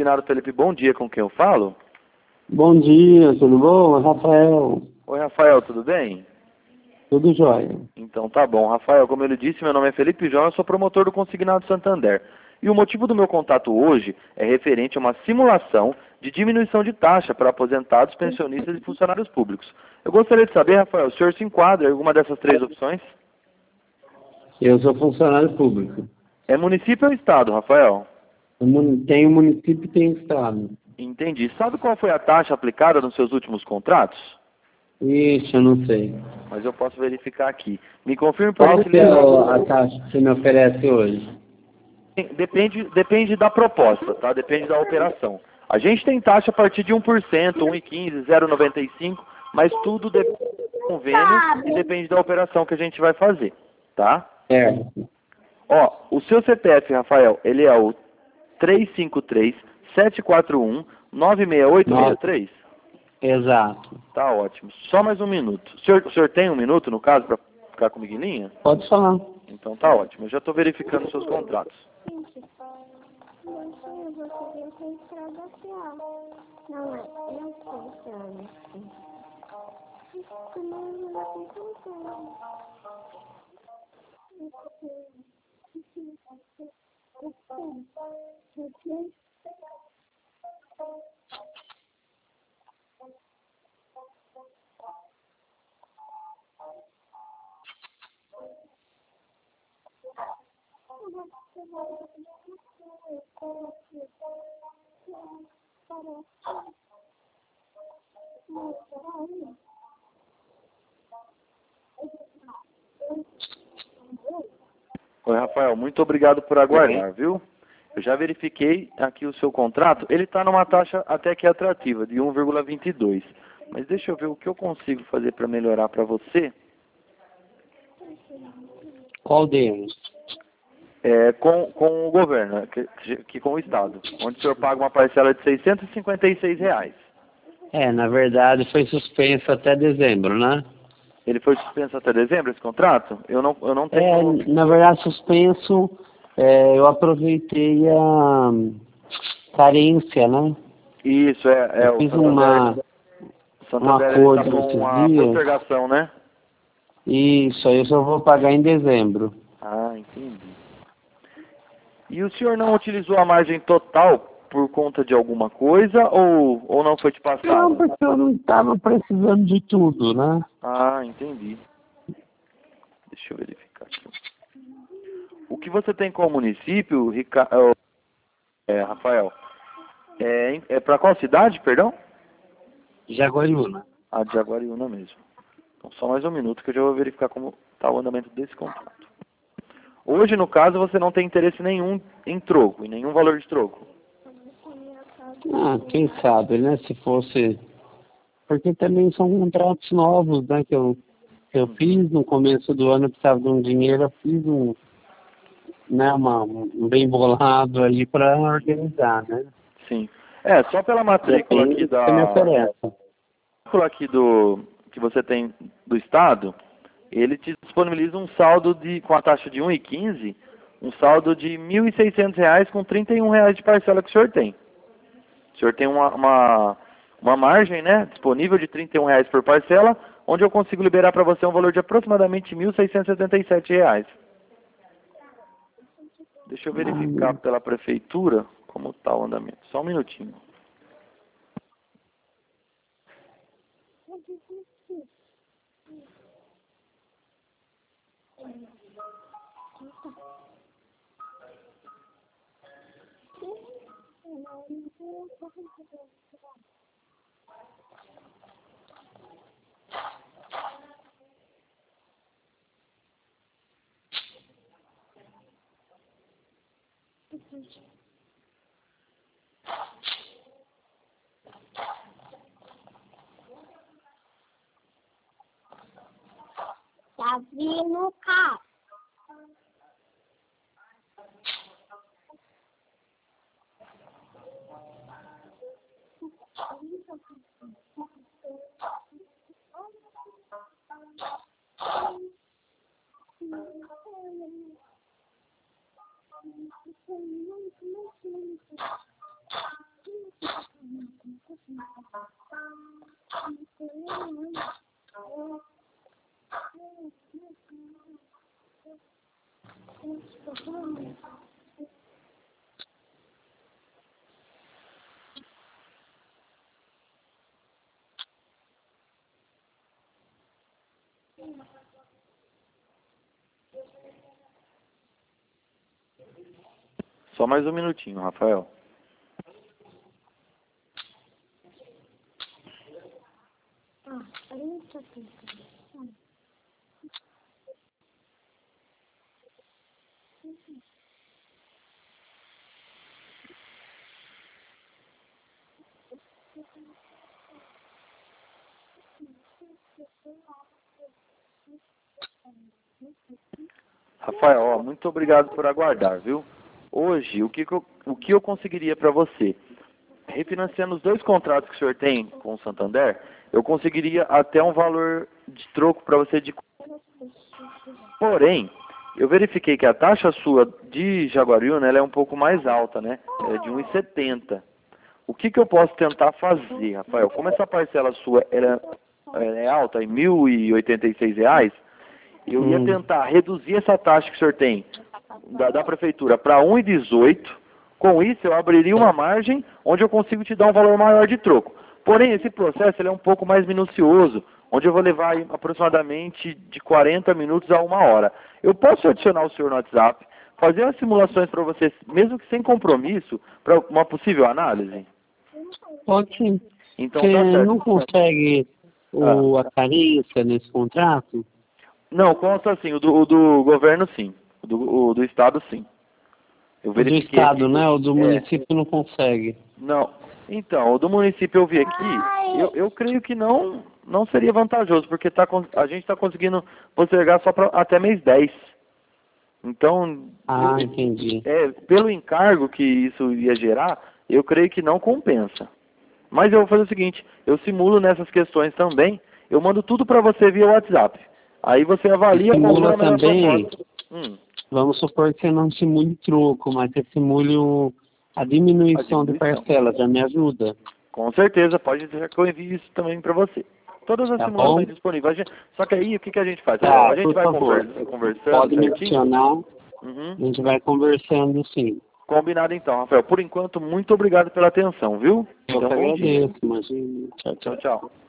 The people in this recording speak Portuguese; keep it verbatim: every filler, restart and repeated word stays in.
Consignado Felipe, bom dia, com quem eu falo? Bom dia, tudo bom? Rafael. Oi, Rafael, tudo bem? Tudo jóia. Então tá bom. Rafael, como ele disse, meu nome é Felipe João, eu sou promotor do Consignado Santander. E o motivo do meu contato hoje é referente a uma simulação de diminuição de taxa para aposentados, pensionistas e funcionários públicos. Eu gostaria de saber, Rafael, o senhor se enquadra em alguma dessas três opções? Eu sou funcionário público. É município ou estado, Rafael? Tem o município e tem o estado. Entendi. Sabe qual foi a taxa aplicada nos seus últimos contratos? Ixi, eu não sei. Mas eu posso verificar aqui. Me confirme, por Qual que é gentileza. a taxa que você me oferece hoje? Depende, depende da proposta, tá? Depende da operação. A gente tem taxa a partir de um por cento, um vírgula quinze, zero vírgula noventa e cinco, mas tudo depende do convênio e depende da operação que a gente vai fazer, tá? É. Ó, o seu C P F, Rafael, ele é o três cinco três, sete quatro um, nove seis oito seis três? Exato. Tá ótimo. Só mais um minuto. O senhor, o senhor tem um minuto, no caso, para ficar comigo em linha? Pode falar. Então tá ótimo. Eu já estou verificando os seus contratos. Não é, não funciona assim. Não funciona. Oi, Rafael, muito obrigado por aguardar, viu? Eu já verifiquei aqui o seu contrato. Ele está numa taxa até que atrativa, de um vírgula vinte e dois. Mas deixa eu ver o que eu consigo fazer para melhorar para você. Qual deles? É, com, com o governo, que, que com o Estado, onde o senhor paga uma parcela de seiscentos e cinquenta e seis reais. É, na verdade foi suspenso até dezembro, né? Ele foi suspenso até dezembro, esse contrato? Eu não, eu não tenho... É, na verdade suspenso, é, eu aproveitei a carência, né? Isso, é, é Eu o fiz Santander, uma, Santander um ele está acordo com esses uma dias. postergação, né? Isso, aí eu só vou pagar em dezembro. Ah, entendi. E o senhor não utilizou a margem total por conta de alguma coisa ou, ou não foi te Não, passado? porque eu não estava precisando de tudo, né? Ah, entendi. Deixa eu verificar aqui. O que você tem com o município, Rica... é, Rafael, é, é para qual cidade, perdão? Jaguariúna. Ah, de Jaguariúna mesmo. Então só mais um minuto que eu já vou verificar como está o andamento desse contrato. Hoje, no caso, você não tem interesse nenhum em troco, em nenhum valor de troco. Ah, quem sabe, né? Se fosse... Porque também são contratos novos, né? Que eu, que eu fiz no começo do ano, eu precisava de um dinheiro, eu fiz um, né, uma, um bem bolado ali para organizar, né? Sim. É, só pela matrícula aqui Depende do que você me da... oferece. matrícula aqui do... que você tem do Estado, ele te disponibiliza um saldo de, com a taxa de um vírgula quinze, um saldo de mil e seiscentos reais com trinta e um reais de parcela que o senhor tem. O senhor tem uma, uma, uma margem, né, disponível de trinta e um reais por parcela, onde eu consigo liberar para você um valor de aproximadamente mil seiscentos e setenta e sete reais. Deixa eu verificar pela prefeitura como está o andamento. Só um minutinho. Tá vindo o carro. Só mais um minutinho, Rafael. Ah, trinta, trinta. Rafael, ó, muito obrigado por aguardar, viu? Hoje, o que, que eu, o que eu conseguiria para você? Refinanciando os dois contratos que o senhor tem com o Santander, eu conseguiria até um valor de troco para você de... Porém, eu verifiquei que a taxa sua de Jaguariúna, ela é um pouco mais alta, né? É de um vírgula setenta. O que, que eu posso tentar fazer, Rafael? Como essa parcela sua ela, ela é alta, em mil e oitenta e seis reais, eu ia tentar reduzir essa taxa que o senhor tem da, da prefeitura para um vírgula dezoito. Com isso, eu abriria uma margem onde eu consigo te dar um valor maior de troco. Porém, esse processo ele é um pouco mais minucioso, onde eu vou levar aí aproximadamente de quarenta minutos a uma hora. Eu posso adicionar o senhor no WhatsApp, fazer as simulações para você, mesmo que sem compromisso, para uma possível análise? Pode sim. Então, Você tá certo. não consegue o, Ah. a carência nesse contrato? Não, consta assim, o do, o do governo sim, o do, o do estado sim. Eu O do verifiquei estado, aqui, né? O do é, município não consegue. Não, então, o do município eu vi aqui, eu, eu creio que não, não seria vantajoso, porque tá, a gente está conseguindo postergar só pra, até mês dez. Então, Ah, eu, entendi. é, pelo encargo que isso ia gerar, eu creio que não compensa. Mas eu vou fazer o seguinte, eu simulo nessas questões também, eu mando tudo para você via WhatsApp. Aí você avalia qual for Simula a melhor também, proposta. Hum, vamos supor que você não simule troco, mas você simule o, a diminuição, a de diminuição. parcela, já me ajuda. Com certeza, pode deixar que eu envie isso também para você. Todas as Tá simulações bom? disponíveis. A gente- Só que aí, o que, que a gente faz? Tá, A gente por vai favor. conversa, conversando Pode me certinho? adicionar, Uhum. a gente vai conversando sim. Combinado então, Rafael. Por enquanto, muito obrigado pela atenção, viu? Eu Então, que bom dia. agradeço, imagina. Tchau, tchau. Tchau, tchau.